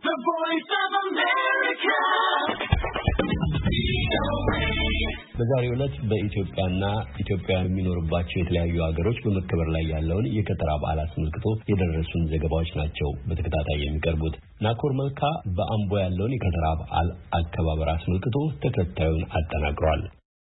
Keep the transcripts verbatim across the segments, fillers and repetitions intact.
The Voice of America. በዛሬው ዕለት በኢትዮጵያና ኢትዮጵያውያን የሚኖርባቸው የተለያዩ ሀገሮች በመከበር ላይ ያለውን የከተራ በዓል አስመልክቶ የደረሱን ዘገባዎች ናቸው በተከታታይ የሚቀርቡት። ናኮር መልካ በአምቦ ያለውን የከተራ በዓል አከባበር አስመልክቶ ተከታዩን አጠናቅሯል።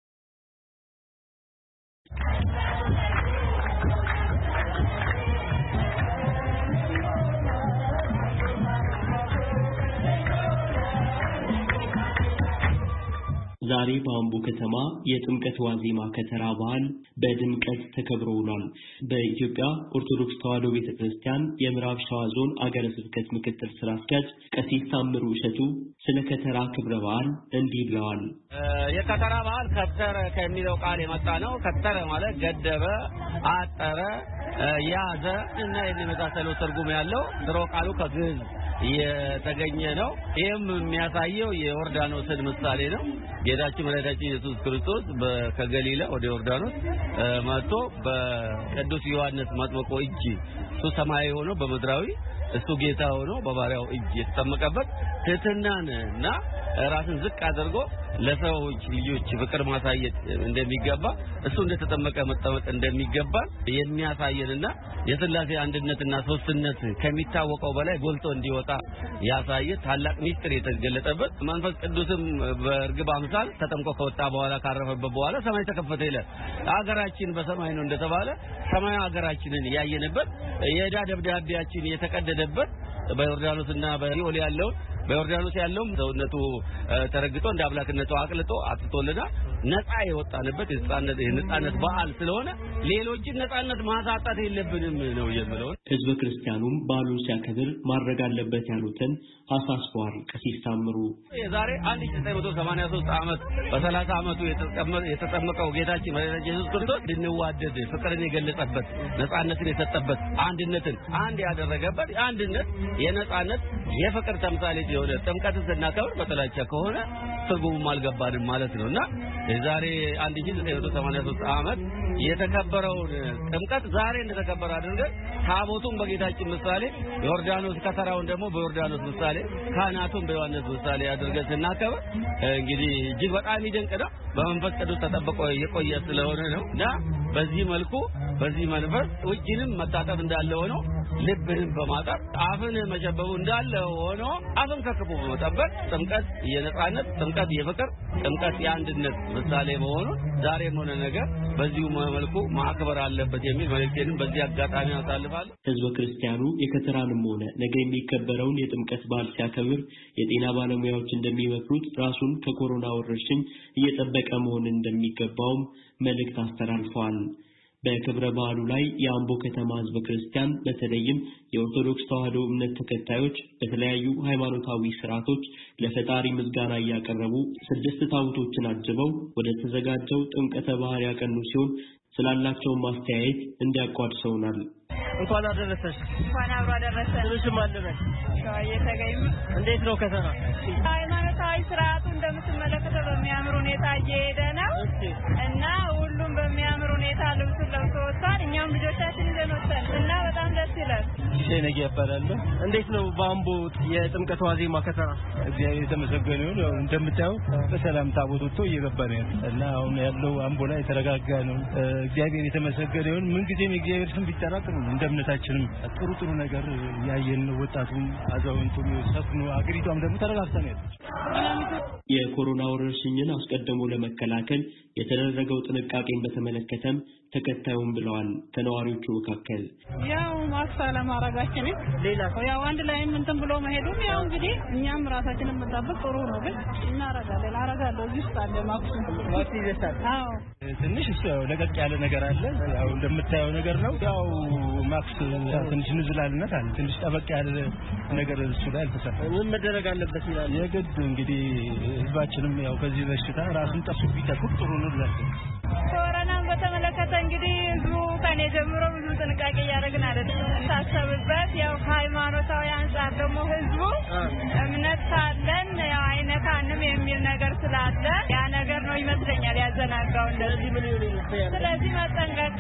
ዛሬ በአምቦ ከተማ የጥምቀት ዋዜማ ከተራ በዓል በድምቀት ተከብሮ ውሏል። በኢትዮጵያ ኦርቶዶክስ ተዋሕዶ ቤተክርስቲያን የምዕራብ ሸዋ ዞን አገረ ስብከት ምክትል ስራ አስኪያጅ ቀሲስ ታምሩ እሸቱ ስለ ከተራ ክብረ በዓል እንዲህ ብለዋል። የከተራ በዓል ከተረ ከሚለው ቃል የመጣ ነው። ከተረ ማለት ገደበ፣ አጠረ፣ ያዘ እና የመሳሰለው ትርጉም ያለው ድሮ ቃሉ ከግዕዝ የተገኘ ነው። ይህም የሚያሳየው የዮርዳኖስን ምሳሌ ነው። ጌታችን መድኃኒታችን ኢየሱስ ክርስቶስ ከገሊላ ወደ ዮርዳኖስ መጥቶ በቅዱስ ዮሐንስ መጥምቁ እጅ እሱ ሰማያዊ ሆኖ በምድራዊ እሱ ጌታ ሆኖ በባሪያው እጅ የተጠመቀበት ትሕትናንና ራስን ዝቅ አድርጎ ለሰዎች ልጆች ፍቅር ማሳየት እንደሚገባ እሱ እንደተጠመቀ መጠመቅ እንደሚገባ የሚያሳየንና የሥላሴ አንድነትና ሶስትነት ከሚታወቀው በላይ ጎልቶ እንዲወጣ ያሳየ ታላቅ ምስጢር የተገለጠበት መንፈስ ቅዱስም በርግብ አምሳል ተጠምቆ ከወጣ በኋላ ካረፈበት በኋላ ሰማይ ተከፈተ ይላል። ሀገራችን በሰማይ ነው እንደተባለ ሰማይ ሀገራችንን ያየንበት የዕዳ ደብዳቤያችን የተቀደደበት በዮርዳኖስና በሲኦል ያለው በዮርዳኖስ ያለው ሰውነቱ ተረግጦ እንደ አምላክነቱ አቅልጦ አጥቶልና ነፃ የወጣንበት የነፃነት የነፃነት በዓል ስለሆነ ሌሎችን ነፃነት ማሳጣት የለብንም ነው የምለው። ሕዝበ ክርስቲያኑም በዓሉን ሲያከብር ማድረግ አለበት ያሉትን አሳስበዋል። ቀሲስ ታምሩ የዛሬ አንድ ሺህ ዘጠኝ መቶ ሰማንያ ሦስት ዓመት በሰላሳ ዓመቱ የተጠመቀው ጌታችን መድኃኒታችን ኢየሱስ ክርስቶስ እንድንዋደድ ፍቅርን የገለጸበት ነፃነትን የሰጠበት አንድነትን አንድ ያደረገበት አንድነት የነፃነት የፍቅር ተምሳሌት የሆነ ጥምቀትን ስናከብር በጥላቻ ከሆነ ትርጉሙም አልገባንም ማለት ነውና የዛሬ አንድ ሺህ ዘጠኝ መቶ ሰማንያ ሦስት ዓመት የተከበረውን ጥምቀት ዛሬ እንደተከበረ አድርገን ታቦቱን በጌታችን ምሳሌ ዮርዳኖስ ከተራውን ደግሞ በዮርዳኖስ ምሳሌ ካህናቱን በዮሐንስ ምሳሌ አድርገን ስናከብር እንግዲህ እጅግ በጣም ይደንቅ ነው። በመንፈስ ቅዱስ ተጠብቆ የቆየ ስለሆነ ነውና በዚህ መልኩ በዚህ መንፈስ እጅንም መታጠብ እንዳለ ሆኖ ልብንም በማጠብ አፍን መሸበቡ እንዳለ ሆኖ አፍን ከክፉ በመጠበቅ ጥምቀት የነፃነት ጥምቀት የፍቅር ጥምቀት የአንድነት ምሳሌ መሆኑ ዛሬም ሆነ ነገር በዚሁ መልኩ ማክበር አለበት የሚል መልእክቴንም በዚህ አጋጣሚ አሳልፋለሁ። ሕዝበ ክርስቲያኑ የከተራንም ሆነ ነገ የሚከበረውን የጥምቀት በዓል ሲያከብር የጤና ባለሙያዎች እንደሚመክሩት ራሱን ከኮሮና ወረርሽኝ እየጠበቀ መሆን እንደሚገባውም መልእክት አስተላልፈዋል። በክብረ በዓሉ ላይ የአምቦ ከተማ ሕዝበ ክርስቲያን በተለይም የኦርቶዶክስ ተዋሕዶ እምነት ተከታዮች በተለያዩ ሃይማኖታዊ ስርዓቶች ለፈጣሪ ምስጋና እያቀረቡ ስድስት ታቦቶችን አጅበው ወደ ተዘጋጀው ጥምቀተ ባህር ያቀኑ ሲሆን ስላላቸው ማስተያየት እንዲያቋድሰውናል። እንኳን አደረሰሽ። እንኳን አብሮ አደረሰ። ትንሽም አለበል ሻዬ ተገኙ። እንዴት ነው ከተራ? ሃይማኖታዊ ስርዓቱ እንደምትመለከተው በሚያምር ሁኔታ እየሄደ ነው እና ሁሉም በሚያምር ሁኔታ ልብሱን ለብሶ ወጥቷል። እኛም ልጆቻችን ይዘን ወጥተን እና በጣም ደስ ይላል። ሸነገ ያባላል። እንዴት ነው በአምቦ የጥምቀት ዋዜማ ከተራ? እግዚአብሔር የተመሰገነ ይሁን። ያው እንደምታየው በሰላም ታቦት ወጥቶ እየገባ ነው እና አሁን ያለው አምቦ ላይ የተረጋጋ ነው። እግዚአብሔር የተመሰገነ ይሁን። ምን ጊዜም የእግዚአብሔር ስም ቢጠራ ጥሩ ነው። እንደምነታችንም ጥሩ ጥሩ ነገር ያየን ወጣቱም አዛውንቱም ሰፍኑ አገሪቷም ደግሞ ተረጋግታ ነው ያለች። የኮሮና ወረርሽኝን አስቀድሞ ለመከላከል የተደረገው ጥንቃቄን በተመለከተም ተከታዩን ብለዋል። ከነዋሪዎቹ መካከል ያው ማስፋ ለማረጋችን ሌላ ያው አንድ ላይ እንትን ብሎ መሄዱን ያው እንግዲህ እኛም ራሳችንን መጣበቅ ጥሩ ነው። ግን እናረጋለን አረጋለሁ እዚህ ውስጥ አለ ማክሱ ማክሱ ይዘሳል። አዎ ትንሽ እሱ ያው ለቀቅ ያለ ነገር አለ። ያው እንደምታየው ነገር ነው። ያው ማክስ ትንሽ ንዝላልነት አለ። ትንሽ ጠበቅ ያለ ነገር እሱ ላይ አልተሰራም። ምን መደረግ አለበት ይላል። የግድ እንግዲህ ህዝባችንም ያው ከዚህ በሽታ ራሱን ጠብቆ ቢጠብቅ ጥሩ ነው ይላል። ኮሮናን በተመለከተ እንግዲህ ህዝቡ ከኔ ጀምሮ ብዙ ጥንቃቄ እያደረግን አይደል? ታሰብበት ያው ሃይማኖታዊ አንፃር ደግሞ ህዝቡ እምነት ካለን ያው አይነካንም የሚል ነገር ስላለ ያ ነገር ነው ይመስለኛል ያዘናጋው እንደዚህ ምን ይሆን? ስለዚህ መጠንቀቅ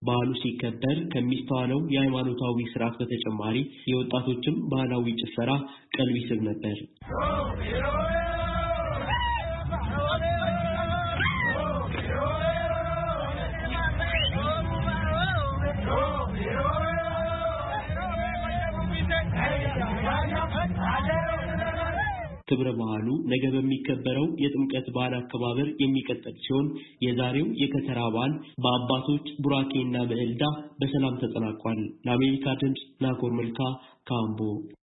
በዓሉ ሲከበር ከሚስተዋለው የሃይማኖታዊ ስርዓት በተጨማሪ የወጣቶችም ባህላዊ ጭፈራ ቀልብ ይስብ ነበር። ክብረ በዓሉ ነገ በሚከበረው የጥምቀት በዓል አከባበር የሚቀጥል ሲሆን የዛሬው የከተራ በዓል በአባቶች ቡራኬና ምዕልዳ በሰላም ተጠናቋል። ለአሜሪካ ድምፅ ናኮር መልካ ካምቦ